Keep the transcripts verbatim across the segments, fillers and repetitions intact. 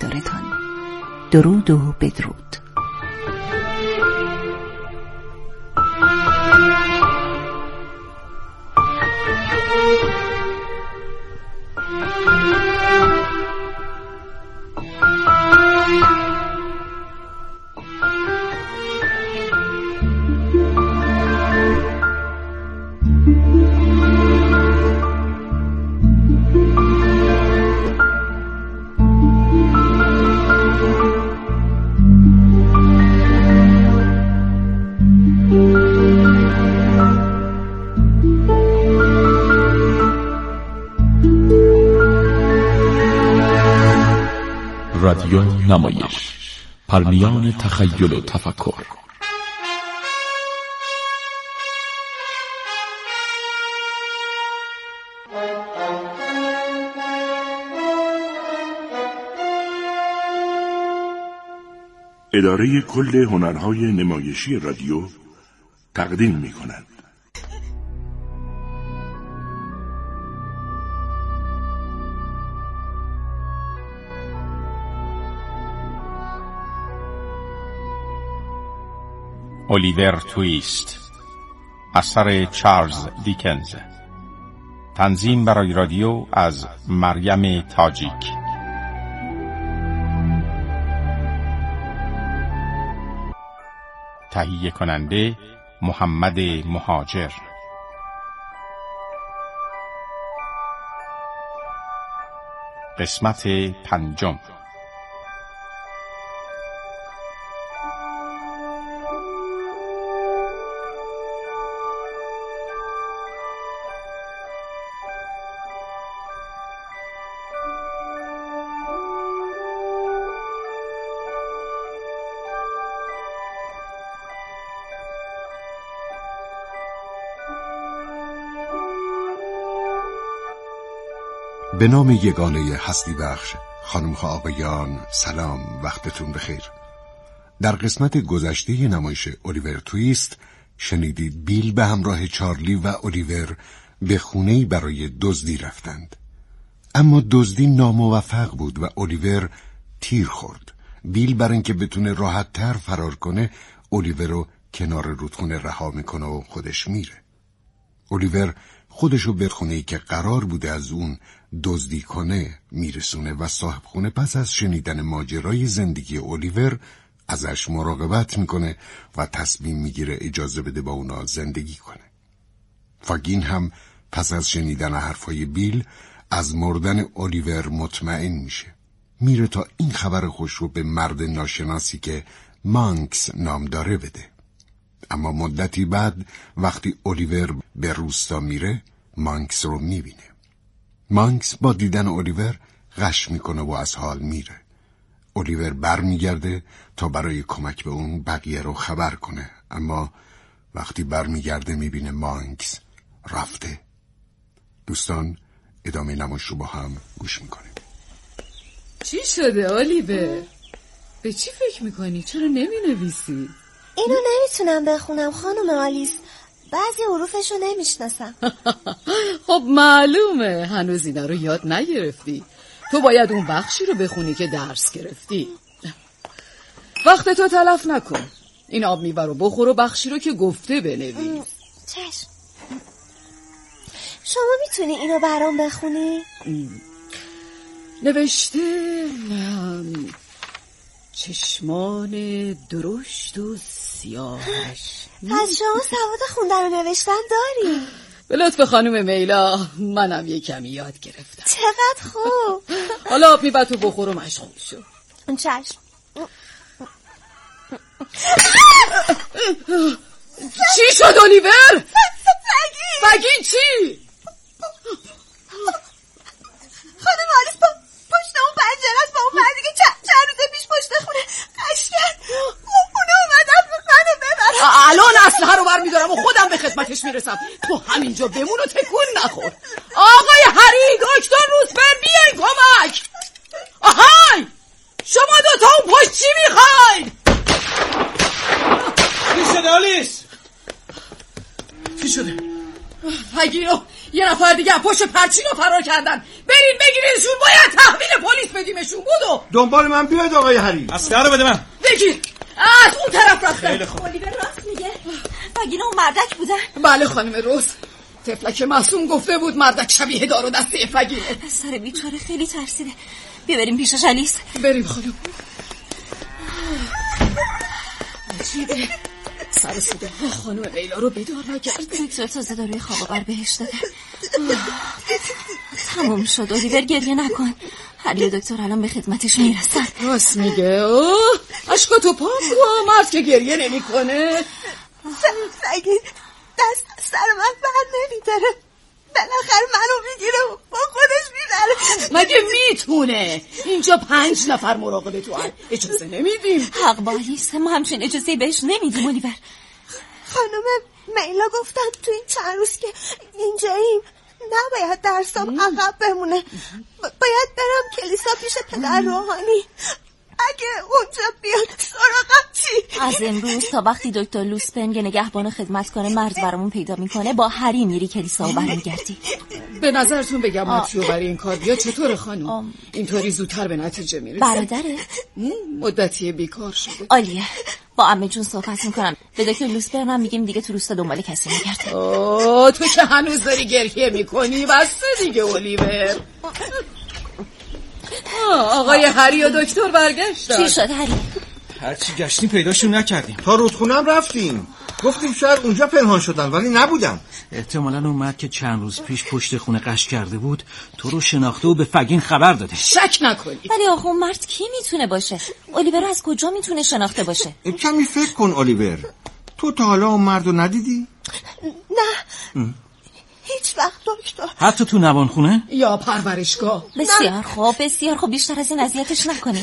دیدارتان. درود و بدرود. رادیو نمایش، پرنیان تخیل و تفکر. اداره کل هنرهای نمایشی رادیو تقدیم می کند. الیور تویست، اثر چارلز دیکنز. تنظیم برای رادیو از مریم تاجیک. تهیه کننده محمد مهاجر. قسمت پنجم. به نام یگانه هستی بخش، خانم ها آقایان، سلام، وقتتون بخیر. در قسمت گذشته نمایش الیور تویست شنیدید بیل به همراه چارلی و الیور به خونه‌ای برای دزدی رفتند. اما دزدی ناموفق بود و الیور تیر خورد. بیل برای اینکه بتونه راحت تر فرار کنه، الیور رو کنار رودخونه رها میکنه و خودش میره. الیور خودشو به خونه‌ای که قرار بوده از اون دزدی کنه میرسونه و صاحب خونه پس از شنیدن ماجرای زندگی الیور ازش مراقبت میکنه و تصمیم میگیره اجازه بده با اونا زندگی کنه. فاگین هم پس از شنیدن حرفای بیل از مردن الیور مطمئن میشه. میره تا این خبر خوش رو به مرد ناشناسی که مانکس نام داره بده. اما مدتی بعد وقتی الیور به روستا میره، مانکس رو میبینه. مانکس با دیدن الیور غش میکنه و از حال میره. الیور بر میگرده تا برای کمک به اون بقیه رو خبر کنه، اما وقتی بر میگرده میبینه مانکس رفته. دوستان، ادامه نمایش رو با هم گوش میکنیم. چی شده الیور؟ به چی فکر میکنی؟ چرا نمینویسی؟ اینو نمیتونم بخونم خانم آلیس، بعضی حروفشو نمیشناسم. خب معلومه هنوز اینا رو یاد نگرفتی. تو باید اون بخشی رو بخونی که درس گرفتی. وقت تو تلف نکن. این آب میوه رو بخور و بخشی رو که گفته بنویس. چشم. شما میتونی اینو برام بخونی؟ نوشته چشمان درشت و سیاهش. پس شما سواد خوندن و نوشتن داری؟ به لطف خانم میلا منم یه کمی یاد گرفتم. چقدر خوب. حالا آب میوه تو بخور و مشغول شو. چشم. چی شد الیور؟ فگی فگی چی؟ خانم آلیس با پشت اون پنجره است، با اون مردی که چند, چند روز پیش پشت خونه قشنگ اونا اومدن منو ببرن. الان اسلحه رو برمیدارم و خودم به خدمتش میرسم. تو همینجا بمون و تکون نخور. آقای هری، دکتر روزبر، بیاین کمک. آهای شما دوتا اون پشت چی میخواین؟ چی شده آلیس؟ چی شده؟ فگی رو یه نفر دیگه پشت پرچین رو فرار کردن. بریم بگیرینشون، باید تحویل پلیس بدیمشون. بودو دنبال من بیاید آقای هری. اسلحه رو بده من. بگیر. از اون طرف رفتن. اولیور راست میگه. فگین اون مردک بودن. بله خانم روز، طفلک معصوم گفته بود مردک شبیه دار و دسته فگینه. سر بیچاره خیلی ترسیده. بیا بریم پیشش الیس. بریم خانم. عجیبه، سر سوده خانم لیلا رو بیدار نکرد. دکتر تازه داروی خواب بر بهش داده. تموم شد اولیور، گریه نکن. هری و دکتر الان به خدمتش میرسن. راست میگه. اوه اشکاتو پاک کن، مرد که گریه نمی کنه. فگین دست سر من بر نمیداره، بالاخره منو میگیره و با خودش میبره. مگه میتونه؟ اینجا پنج نفر مراقب تو هست، اجازه نمیدیم. حق با الیس، ما همچین اجازه بهش نمیدیم. اولیور خانم میلا گفتن تو این چند روز که اینجاییم نباید درسام عقب بمونه، باید برم کلیسا پیش پدر روحانی. اگه اونجا بیاد سراغم چی؟ از امروز تا وقتی دکتر لوسپن که نگهبان خدمت کنه مرز برامون پیدا میکنه با هری میری کلیسا و برمیگردی. به نظرتون بگم ماتیو برای این کار بیا چطوره خانم؟ اینطوری زودتر به نتیجه میرسه. برادره؟ مدتی بیکار شده. عالیه، با عمه جون صحبت میکنم. به دکتر لوسپن هم میگیم دیگه تو روستا دنبال کسی نگرده. اوه تو که هنوز داری گریه میکنی بسته دیگه اولیور. آقای هری و دکتر برگشتن. چی شد هری؟ هرچی گشتیم پیداشون نکردیم. تا رودخونم رفتیم، گفتیم شاید اونجا پنهان شدن ولی نبودن. احتمالاً اون مرد که چند روز پیش پشت خونه قش کرده بود تو رو شناخته و به فگین خبر داده. شک نکنی. ولی آخه اون مرد کی میتونه باشه؟ اولیور از کجا میتونه شناخته باشه؟ کمی فکر کن اولیور، تو تا حالا اون مرد رو ندیدی؟ نه ام. هیچ وقت دکتر. حتی تو نوانخونه؟ یا پرورشگاه؟ بسیار خوب بسیار خوب، بیشتر از این اذیتش نکنی.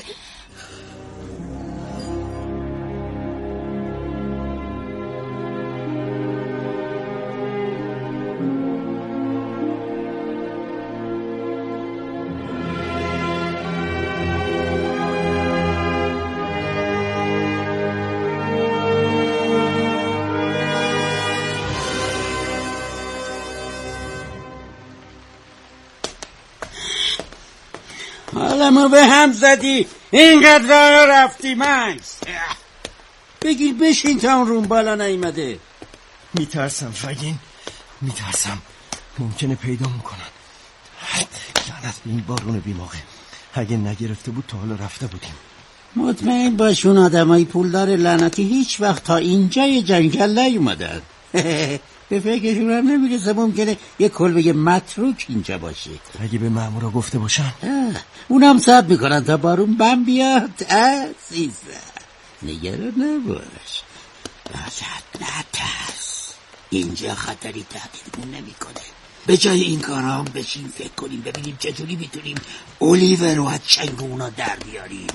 حالا ما به هم زدی اینقدر راه رفتی مکس. بگیر بشین تا اون روم بالا نیومده. میترسم فگین، میترسم ممکنه پیدا میکنن. لعنت به این بارون بیموقع، اگه نگرفته بود تا حالا رفته بودیم. مطمئن باش اون آدمای پولدار لعنتی هیچ وقت تا اینجای جنگل نیومدن. به فکرشون هم نمیرسه ممکنه یه کلبه متروک اینجا باشه. اگه به مامورا گفته باشن اونم صبر میکنن تا بارون بم بیاد. عزیزم نگران نباش، نترس نترس، اینجا خطری تهدیدمون نمیکنه. به جای این کارا هم بشین فکر کنیم ببینیم چجوری میتونیم اولیور رو از چنگ اونا در بیاریم.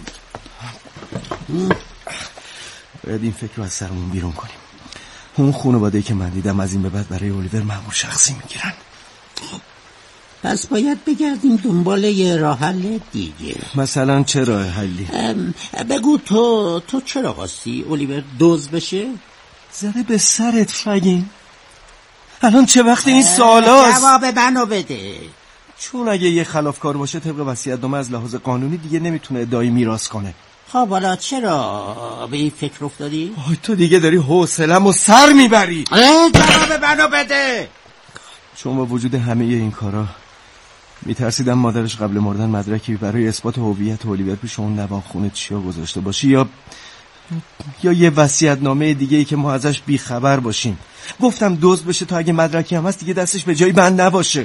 باید این فکر رو از سرمون بیرون کنیم. اون خانواده که من دیدم از این به بعد برای اولیور مأمور شخصی میگیرن. پس باید بگردیم دنبال یه راه حل دیگه. مثلا چه راه حلی؟ بگو تو تو چرا خواستی اولیور دوز بشه؟ زده به سرت فگین. الان چه وقت این سوالاست؟ جواب منو بده. چون اگه یه خلافکار باشه طبق وصیت‌نامه از لحاظ قانونی دیگه نمیتونه ادعای میراث کنه. خب حالا چرا به این فکر افتادی؟ آی تو دیگه داری حوصله‌مو سر میبری. جواب منو بده. چون با وجود همه این کارا میترسیدم مادرش قبل مردن مدرکی برای اثبات هویت اولیور پیش اون نوانخونه چیا گذاشته باشه یا یا یه وصیت‌نامه دیگه ای که ما ازش بیخبر باشیم. گفتم دوز بشه تا اگه مدرکی هم هست دیگه دستش به جایی بند نباشه.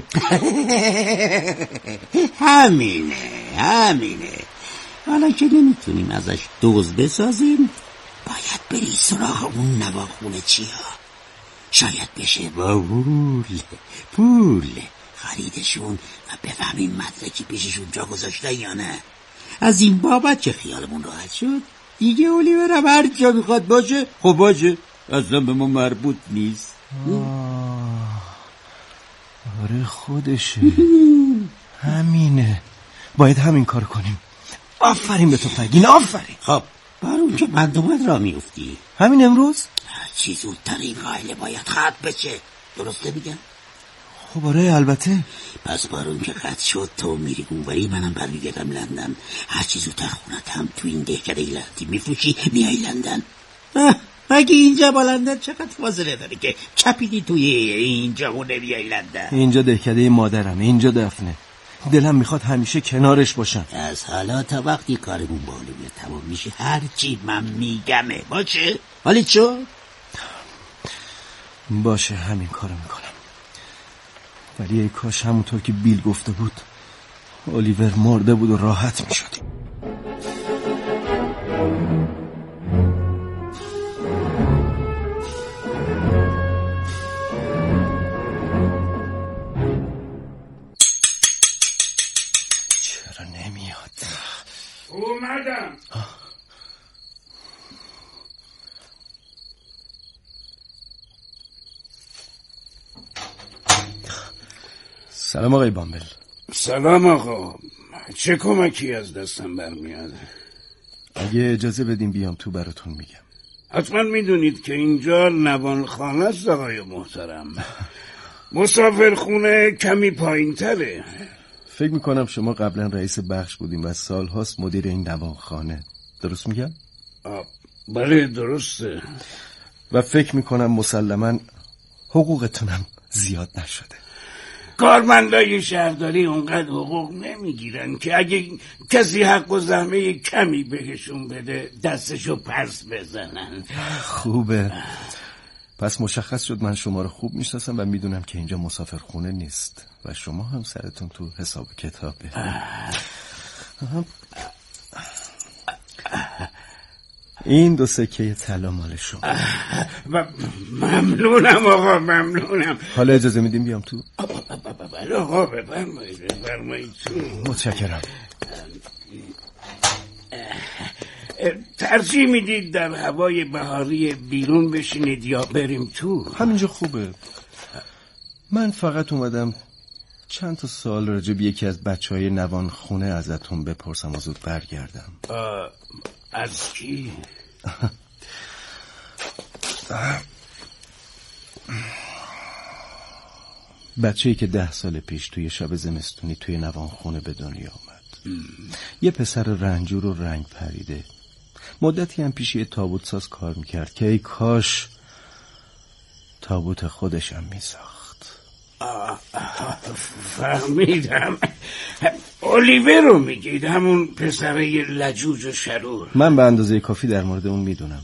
همینه همینه. حالا که نمیتونیم ازش دوز بسازیم باید بری سراغ اون نواخونه چیا. شاید بشه با پول پول خریدشون و بفهمیم مدرکی پیششون جا گذاشته یا نه. از این بابت که خیالمون راحت شد دیگه اولیور هم هر جا میخواد باشه خب باشه، اصلا به ما مربوط نیست. آره خودشه. همینه، باید همین کار کنیم. آفرین به تو فگین، آفرین. خب بارون که بند اومد را میفتی همین امروز؟ چی زودتر این قائله باید خط بشه، درسته میگم؟ خب آره البته. پس بارون که قطع شد تو میری اونوری، منم برمیگردم لندن. هر چی زودتر خونتم تو این دهکده لعنتی میفروشی میای لندن. مگه اینجا با لندن چقدر فاصله داره که چپیدی توی اینجا و نمیای لندن؟ اینجا دهکده مادرم، اینجا دفنه. دلم میخواد همیشه کنارش باشم. از حالا تا وقتی کارمون بالویه تمام میشه هر چی من میگمه باشه؟ حالی چو؟ باشه همین کارو میکنم. ولی ای کاش همونطور که بیل گفته بود الیور مرده بود و راحت میشدیم. چرا نمیاد؟ اومدم. سلام آقای بامبل. سلام آقا. چه کمکی از دستم برمیاد؟ اگه اجازه بدیم بیام تو براتون میگم. حتما میدونید که اینجا نوانخانه است آقای محترم. مسافرخونه کمی پایین تره. فکر میکنم شما قبلا رئیس بخش بودیم و سال هاست مدیر این نوانخانه. درست میگم؟ بله درسته. و فکر میکنم مسلما حقوقتونم زیاد نشده. کارمندای شهرداری اونقدر حقوق نمیگیرن که اگه کسی حق و زحمه کمی بهشون بده دستشو پس بزنن. خوبه. پس مشخص شد من شما رو خوب میشناسم و میدونم که اینجا مسافرخونه نیست و شما هم سرتون تو حساب کتابه. این دو سکه طلا مال شما. ممنونم آقا ممنونم. حالا اجازه میدیم بیام تو؟ بله آقا بفرمایید بفرمایید تو. متشکرم. ترجیح میدید در هوای بهاری بیرون بشینید یا بریم تو؟ همینجا خوبه. من فقط اومدم چند تا سوال راجع به یکی از بچهای نوان خونه ازتون بپرسم و زود برگردم. از کی؟ بچه‌ای که ده سال پیش توی شب زمستونی توی نوان خونه به دنیا آمد. یه پسر رنجور و رنگ پریده. مدتی هم پیش یه تابوت ساز کار میکرد که ای کاش تابوت خودشم میساخت. فهمیدم. الیور رو میگید، همون پسره لجوج و شرور. من به اندازه کافی در مورد اون میدونم.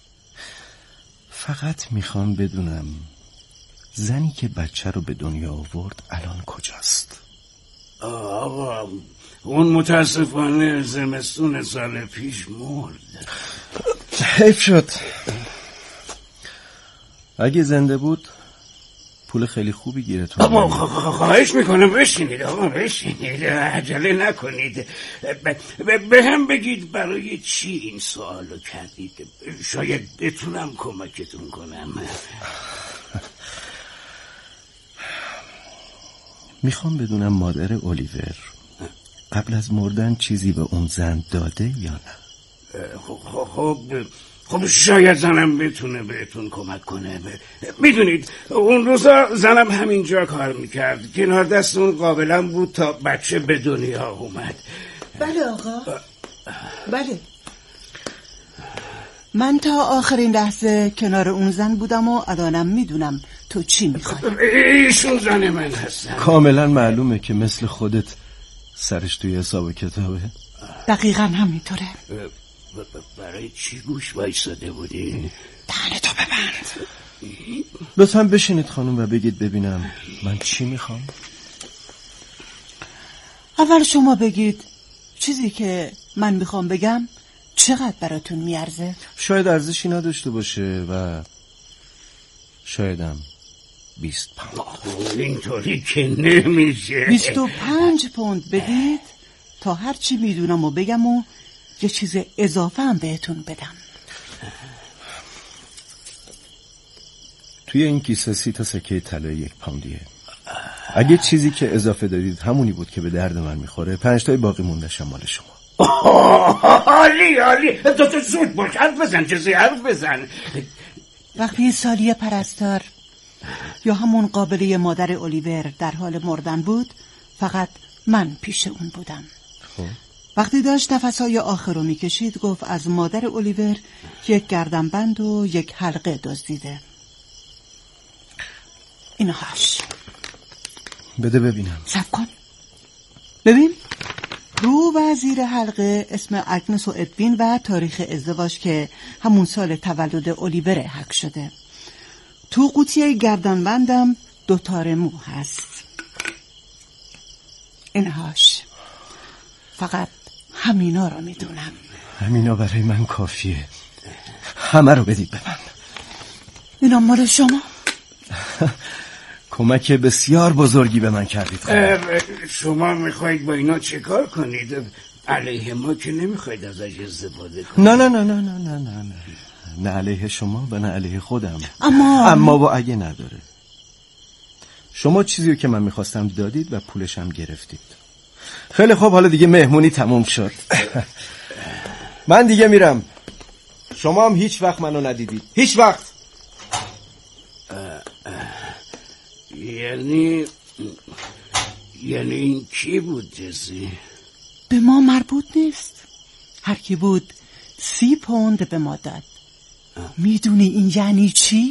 فقط میخوام بدونم زنی که بچه رو به دنیا آورد الان کجاست؟ آقا اون متاسفانه زمستون سال پیش مرد. حیف شد. اگه زنده بود پول خیلی خوبی گیرتون. آقا خواهش میکنم بشینید آقا بشینید، عجله نکنید. به هم بگید برای چی این سوالو کردید، شاید بتونم کمکتون کنم. میخوام بدونم مادر الیور قبل از مردن چیزی به اون زن داده یا نه؟ خب خب شاید زنم بتونه بهتون کمک کنه. میدونید اون روزا زنم همینجا کار میکرد، کنار دست اون قابلم بود تا بچه به دنیا اومد. بله آقا بله. من تا آخرین لحظه کنار اون زن بودم و الانم میدونم تو چی میخوای. ایشون زن من هستم. کاملا معلومه که مثل خودت سرش توی حساب کتابه. دقیقا همینطوره. برای چی گوش وایساده بودی؟ دهنتو ببند. لطفا بشینید خانم و بگید ببینم من چی میخوام. اول شما بگید چیزی که من میخوام بگم چقدر براتون میارزه؟ شاید ارزشی نداشته باشه و شایدم بیست پوند. اینطوری که نمیشه. بیست و پنج پوند بدید تا هر چی میدونم و بگم و یه چیز اضافه هم بهتون بدم. توی این کیسه سی تا سکه طلای یک پوندیه. اگه چیزی که اضافه دادید همونی بود که به درد من میخوره، پنج تای باقی مونده‌شم مال شما. عالی عالی. تو تو زود باش، حرف بزن، چیزی حرف بزن. وقتی سالی پرستار یا همون قابله مادر الیور در حال مردن بود، فقط من پیش اون بودم. خب. وقتی داشت نفسهای آخر رو میکشید گفت از مادر الیور یک گردنبند و یک حلقه دزدیده. اینهاش. بده ببینم. صبر کن. ببین رو و زیر حلقه اسم اگنس و ادوین و تاریخ ازدواج که همون سال تولد الیور حک شده. تو قوطی گردنبندم دو تار مو هست. اینهاش. فقط همینا رو میدونم. همینا برای من کافیه. همه رو بدید به من. اینا مال شما. کمک بسیار بزرگی به من کردید. شما میخواید با اینا چه کار کنید؟ علیه ما که نمیخواید ازش استفاده کنید. نه نه نه نه نه نه نه نه نه علیه شما و نه علیه خودم. اما اما و اگه نداره. شما چیزی رو که من میخواستم دادید و پولشم گرفتید. خیلی خوب، حالا دیگه مهمونی تموم شد. من دیگه میرم. شما هم هیچ وقت منو ندیدید. هیچ وقت. یعنی یعنی این کی بود جسی؟ به ما مربوط نیست. هر کی بود سی پوند به ما داد. میدونی این یعنی چی؟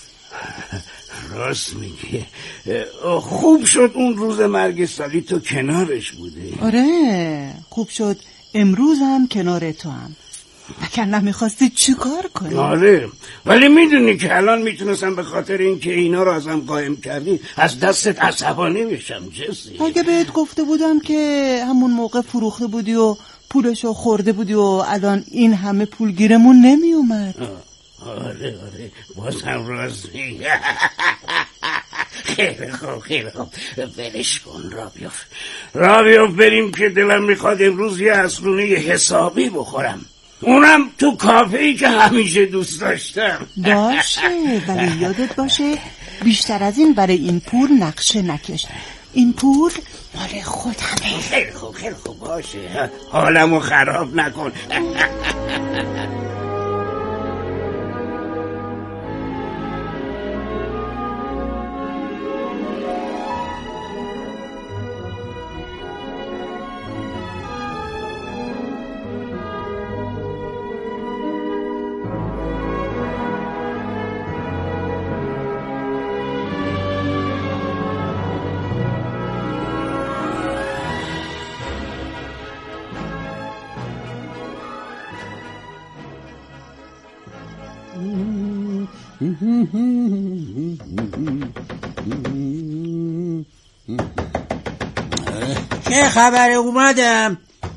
راست میگه. خوب شد اون روز مرگ سالی تو کنارش بوده. آره خوب شد امروزم کنار تو هم. اگر نمیخواستی چی کار کنی؟ آره ولی میدونی که الان میتونستم به خاطر اینکه اینا رو ازم قایم کردی از دستت عصبانی بشم جسی. اگه بهت گفته بودم که همون موقع فروخته بودی و پولشو خورده بودی و الان این همه پول گیرمون نمی اومد. آره آره بازم راست میگه. خیلی خوب خیلی خوب برش کن را بیاف را بیاف بریم که دلم میخواد امروز یه عصرونه حسابی بخورم، اونم تو کافه‌ای که همیشه دوست داشتم. باشه ولی یادت باشه بیشتر از این برای این پول نقشه نکش. این پول مال خودمه. خیلی خوب خیلی خوب باشه، حالمو خراب نکن. چه خبره؟ اومدم.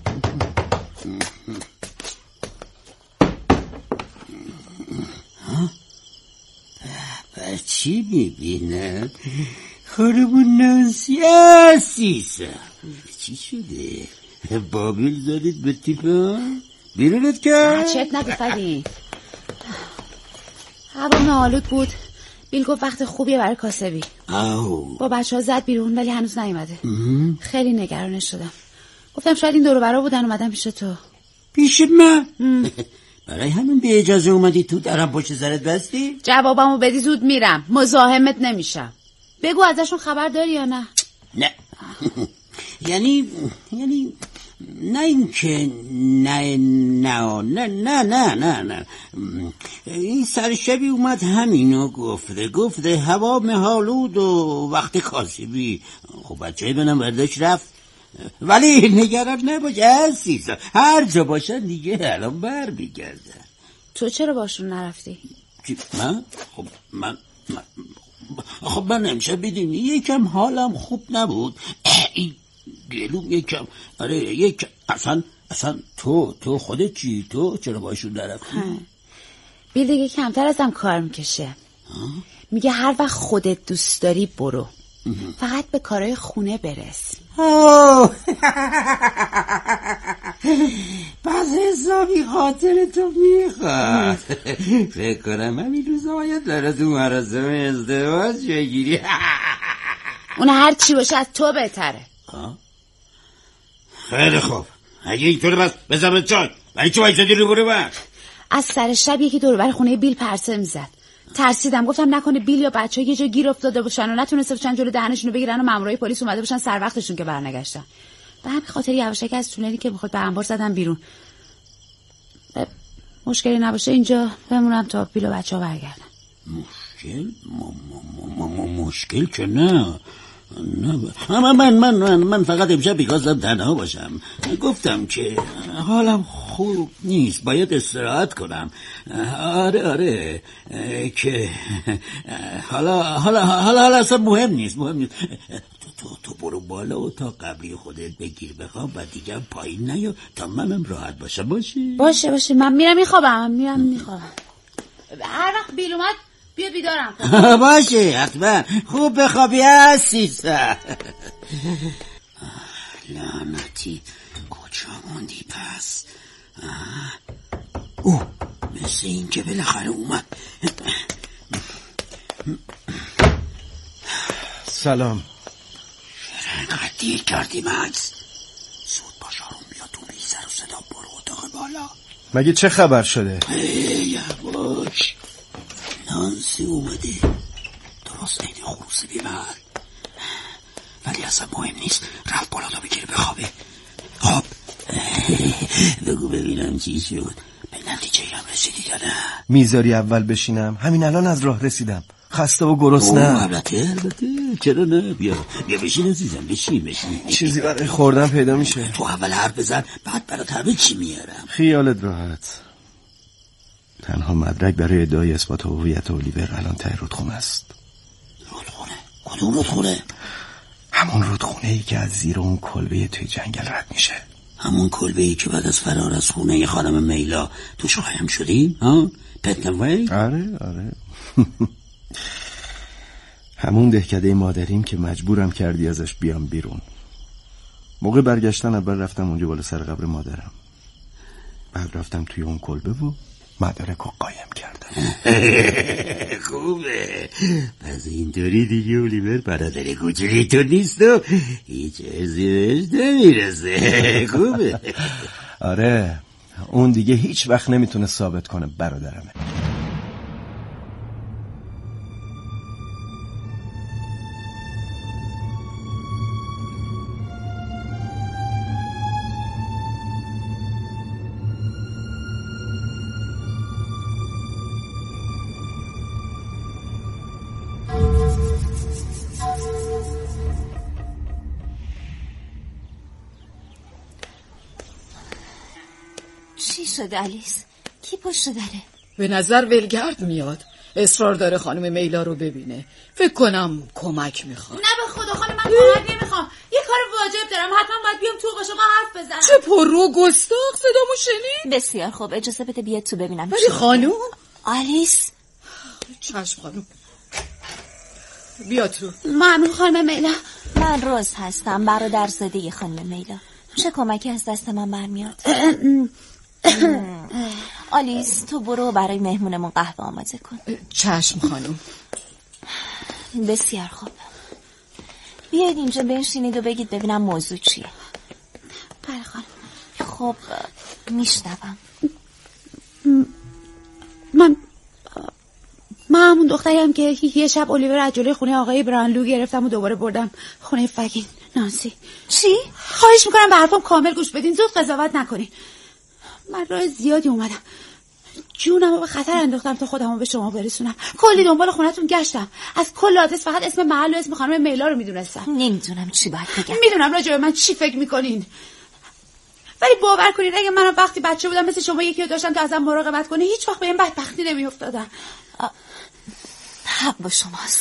چی میبینم؟ خانمون نانسی عزیزم چی شده؟ بابیل زدید به تیفان؟ بیرونت کرد؟ چرت نگو فرید. هوا نالود بود. بیل گفت وقت خوبیه برای کاسبی. آو. با بچه ها زد بیرون ولی هنوز نیومده. خیلی نگرانش شدم. گفتم شاید این دور و برا بودن اومدم پیش تو. پیش من؟ برای همین به اجازه اومدی تو درم پشت سرت بستی؟ جوابمو بدی زود میرم، مزاحمت نمیشم. بگو ازشون خبر داری یا نه؟ نه یعنی یعنی نه اینکه نه نه نه نه نه نه نه این سرشبی اومد همینو گفته گفته هوا مهالود و وقت کاسبی. خب بچه منم برداشت رفت. ولی نگران نباش عزیزم، هر جا باشن دیگه الان بر میگردن. تو چرا باشون نرفتی؟ من؟ خب من, من خب من امشب بدونی یکم حالم خوب نبود. این گلوم یکم آره یک اصلا اصلا تو تو خودت چی؟ تو چرا باشون نرفتی؟ بیل دیگه کمتر ازم کار میکشه. میگه هر وقت خودت دوست داری برو، فقط به کارهای خونه برس. پس حسابی خاطر تو میخواد. فکر کنم همین روزا باید داره تو مراسم ازدواج بگیری. اون هر چی باشه از تو بهتره. خیلی خوب اگه اینطوره بس بزن چای. ولی چه وایسادی رو برو بر؟ از سر شب یکی دور بر خونه بیل پرسه میزد. ترسیدم، گفتم نکنه بیل یا بچه‌ها یه جا گیر افتاده باشن و نتونسته باشن جلو دهنشون رو بگیرن و مامورای پلیس اومده باشن سر وقتشون که برنگشتن. به همین خاطر یواشکی از تونلی که میخواد به انبار زدم بیرون. مشکلی نباشه اینجا بمونم تا بیل و بچه‌ها برگردن. مشکل؟ مشکل که نه. نه من من من من فقط امشب می‌خواستم تنها باشم. گفتم که حالم خوب نیست، باید استراحت کنم. آره آره که حالا حالا حالا حالا اصلا مهم نیست مهم نیست. تو تو تو برو بالا و تا قبلی خودت بگیر بخواب و دیگه پایین نیا تا منم راحت باشه. باشه باشه باشه من میرم میخوابم میرم میخوابم. هر وقت بیل اومد بیا بیدارم. باشه حتما خوب بخوابی عزیزم. لعنتی کجا موندی پس؟ او مثل این که بالاخره اومد. سلام. چرا اینقدر دیر کردی مکس؟ زود باش آروم بیا تو بی سر و صدا برو اتاق بالا. مگه چه خبر شده؟ یواش نانسی اومده درست عین خروس بیمار، ولی اصلا مهم نیست. رفت بالا تا بگیره بخوابه. خب بگو ببینم چی شد، به نتیجه هم رسیدی یا نه؟ میذاری اول بشینم؟ همین الان از راه رسیدم، خسته و گرسنه‌ام. البته البته چرا نه، بیا بیا بشین عزیزم، بشین بشین. چیزی برای خوردن پیدا میشه؟ تو اول حرف بزن بعد برات همه چی میارم. خیالت راحت. تنها مدرک برای ادعای اثبات هویت الیور الان ته رودخونه است. رودخونه؟ کدوم رودخونه؟ همون رودخونه ای که از زیر اون کلبه توی جنگل رد میشه. همون کلبه ای که بعد از فرار از خونه خانم میلا توش قایم شدیم؟ ها؟ پتنوی؟ آره آره. همون دهکده مادریم که مجبورم کردی ازش بیام بیرون. موقع برگشتن اول رفتم اونجا بالا سر قبر مادرم، بعد رفتم توی اون کلبه و مدارک رو قایم کردم. خوبه، پس اینطوری دیگه الیور برادر کوچولی تو نیست و هیچ ارزی بهش نمیرسه. خوبه. آره اون دیگه هیچ وقت نمیتونه ثابت کنه برادرمه. چی شده آلیس؟ کی پشت داره؟ به نظر ولگرد میاد، اصرار داره خانم میلا رو ببینه. فکر کنم کمک میخواد. نه به خدا خانم من کمک نمیخوام، یه کار واجب دارم، حتما باید بیام تو با شما حرف بزنم. چه پررو گستاخ، صدامو شنید؟ بسیار خوب، اجازه بده بیاد تو ببینم. ولی خانم آلیس. چشم خانم، بیا تو. ممنون خانم میلا. من روز هستم، برادرزاده خانم میلا. چه کمکی از دست من برمیاد؟ آلیس تو برو برای مهمونمون قهوه آماده کن. چشم خانم. بسیار خوب، بیاید اینجا بنشینید و بگید ببینم موضوع چیه. بله خانم. خب میشنوم. من من همون دختریم که یه شب الیور از جلوی خونه آقای برانلو گرفتم و دوباره بردم خونه فگین. نانسی. چی؟ خواهش میکنم به حرفم کامل گوش بدین، زود قضاوت نکنین. من راه زیادی اومدم، جونم رو به خطر انداختم تا خودم رو به شما برسونم. کلی دنبال خونتون گشتم، از کل آدرس فقط اسم محل و اسم خانم میلا رو میدونستم. نمیدونم چی باید بگم. میدونم راجع به من چی فکر میکنین، ولی باور کنین اگه من وقتی بچه بودم مثل شما یکی رو داشتم که ازم مراقبت کنه، هیچ وقت به این بدبختی نمیافتادم. حق با شماست.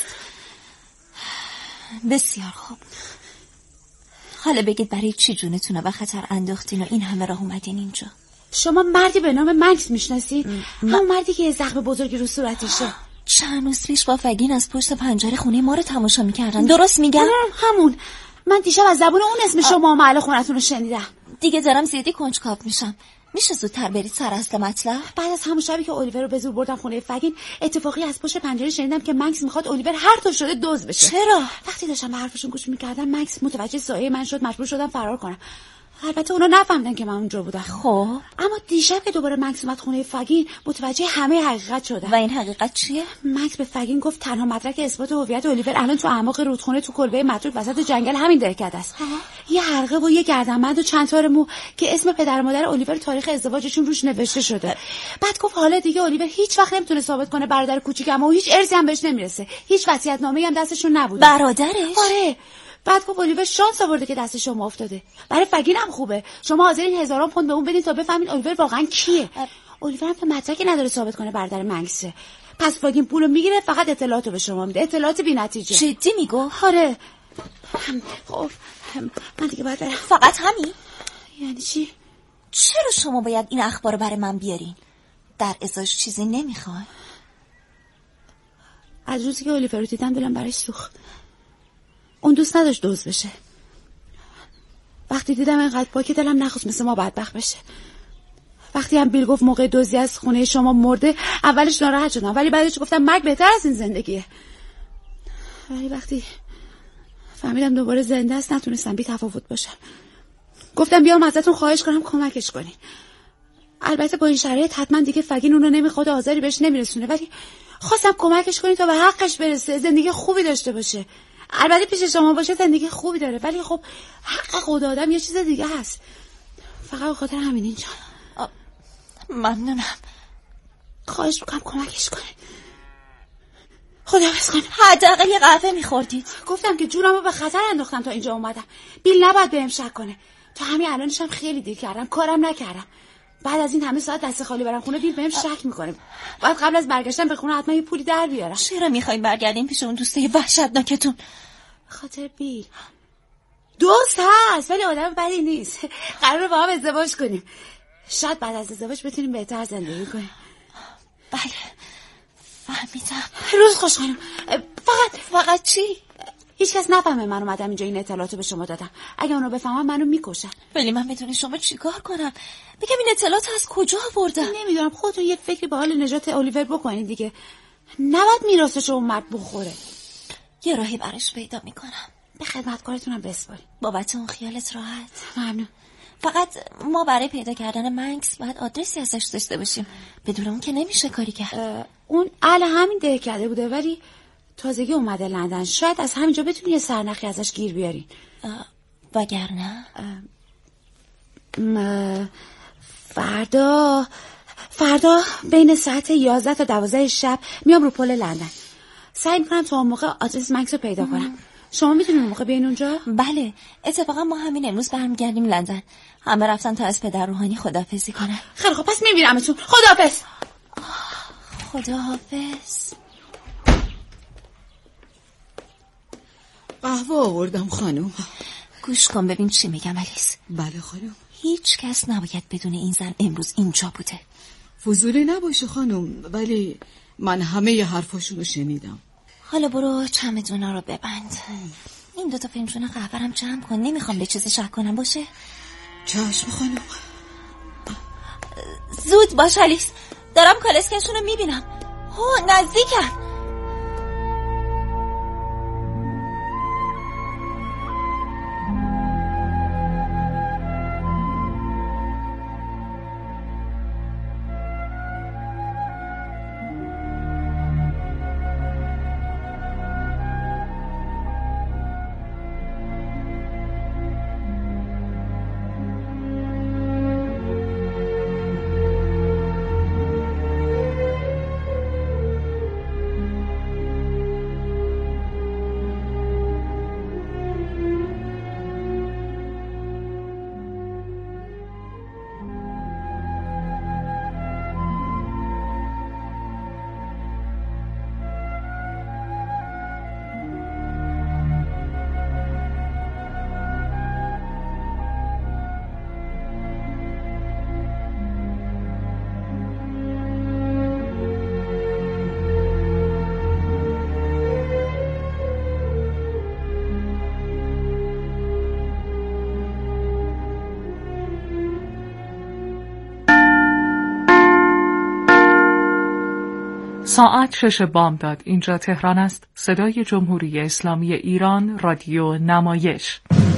بسیار خوب، حالا بگید برای چی جونتون رو به خطر انداختین و این همه راه اومدین اینجا؟ شما مردی به نام مکس میشناسید؟ م... همون مردی که یه زخم بزرگی رو صورتشه. چند روز پیش با فگین از پشت پنجره خونه ما رو تماشا میکردن، درست میگم؟ همون. من دیشب از زبون اون اسم شما و محل خونتون رو شنیدم. دیگه دارم زیادی کنجکاو میشم، میشه زودتر برید سر اصل مطلب؟ بعد از همون شبی که الیور رو به زور بردم خونه فگین، اتفاقی از پشت پنجره شنیدم که مکس میخواد الیور هر طور شده دزد بشه. چرا؟ وقتی داشتم به حرفشون گوش میکردم مکس متوجه سایه من شد، مجبور شدم فرار کنم. البته اونا نفهمیدن که من اونجا بودم. خب اما دیشب که دوباره مکس اومد خونه فگین متوجه همه حقیقت شدن. و این حقیقت چیه؟ مکس به فگین گفت تنها مدرک اثبات هویت الیور الان تو اعماق رودخونه تو کلبه متروک وسط جنگل همین دهکده است. یه حلقه و یه گردنبند و چند تار مو که اسم پدر و مادر الیور تاریخ ازدواجشون روش نوشته شده. بعد گفت حالا دیگه الیور هیچ وقت نمیتونه ثابت کنه برادر کوچیکم و هیچ ارثی هم بهش نمیرسه. هیچ وصیت‌نامه‌ای هم دستشون نبوده. برادرش؟ آره. بعد گفت الیور شانس آورده که دست شما افتاده. برای فگین هم خوبه. شما حاضرین هزاران پوند به اون بدین تا بفهمین الیور واقعا کیه. الیور هم که مدرکی نداره ثابت کنه برادر منکسه. پس فگین پولو میگیره فقط اطلاعاتو به شما میده. اطلاعات بی‌نتیجه. جدی میگو؟ آره. خب من دیگه باید برم. فقط همین؟ یعنی چی؟ چرا شما باید این اخبارو برای من بیارین؟ در ازاش چیزی نمیخوای؟ از روزی که الیور رو دیدم دلم براش سوخت. اون دوست نداشت دوز بشه. وقتی دیدم اینقدر پاکه دلم نخواست مثل ما بدبخت بشه. وقتی هم بیل گفت موقع دزدی از خونه شما مرده اولش ناراحت شدم ولی بعدش گفتم مرگ بهتر از این زندگیه. ولی وقتی فهمیدم دوباره زنده است نتونستم بی تفاوت باشم. گفتم بیام ازتون خواهش کنم کمکش کنین. البته با این شرایط حتما دیگه فگین اونو نمیخواد آزاری بهش نمیرسونه ولی خواستم کمکش کنین تا به حقش برسه زندگی خوبی داشته باشه. البته پیش شما باشه زندگی خوبی داره ولی خب حق خود آدم یه چیز دیگه هست. فقط به خاطر همین اینجا. ممنونم. خواهش میکنم کمکش کنه. خداحافظ خانم. حداقل یه قهوه میخوردید. گفتم که جونمو به خطر انداختم تا اینجا اومدم. بیل نباید بهم شک کنه. تا همین الانش هم خیلی دیر کردم کارم نکردم. بعد از این همه ساعت دست خالی برم خونه بیل بهم شک میکنه. باید قبل از برگشتن به خونه حتما یه پولی در بیارم. چرا میخواین برگردین پیش اون دوسته وحشتناکتون؟ خاطر بیل. دوست هست ولی آدم بدی نیست. قراره با هم ازدواج کنیم. شاید بعد از ازدواج بتونیم بهتر زندگی کنیم. بله فهمیدم. روز خوش خانم. فقط فقط چی؟ هیچ کس نفهمه من اومدم اینجا این اطلاعاتو به شما دادم. اگه اونو بفهمم منو میکشن. ولی من بدون شما چیکار کنم؟ بگم این اطلاعات از کجا آوردن؟ نمیدونم. خودتون یه فکری به حال نجات الیور بکنید دیگه. نباید میراثش اون مرد بخوره. یه راهی براش پیدا میکنم. به خدمتکارتونم بسپارید. بابت اون خیالت راحت. ممنون. فقط ما برای پیدا کردن منکس باید آدرسی ازش داشته باشیم. بدون اون که نمیشه کاری کرد. اون اهل همین دهکده بوده ولی تازگی اومده لندن. شاید از همینجا بتونی یه سرنخی ازش گیر بیارین. وگرنه فردا فردا بین ساعت یازده تا دوازده شب میام رو پل لندن. سعی میکنم تا اون موقع آدرس منکس رو پیدا کنم. شما میتونین اون موقع بیاین اونجا؟ بله اتفاقا ما همین امروز برمیگردیم لندن. همه رفتن تا از پدر روحانی خداحافظی کنن. خیلی خب پس میبینمتون. خداحافظ. خداحافظ. قهوه آوردم خانم. گوش کن ببین چی میگم الیس. بله خانم. هیچ کس نباید بدون این زن امروز اینجا بوده. فضولی نباشه خانم ولی من همه ی حرفاشونو شنیدم. حالا برو چمدونا رو ببند. این دوتا فنجون قهوه هم جمع کن. نمیخوام به چیزی شک کنم باشه. چشم خانم. زود باش الیس. دارم کالسکشون رو میبینم. هو نزدیکم. ساعت شش بامداد. اینجا تهران است. صدای جمهوری اسلامی ایران. رادیو نمایش.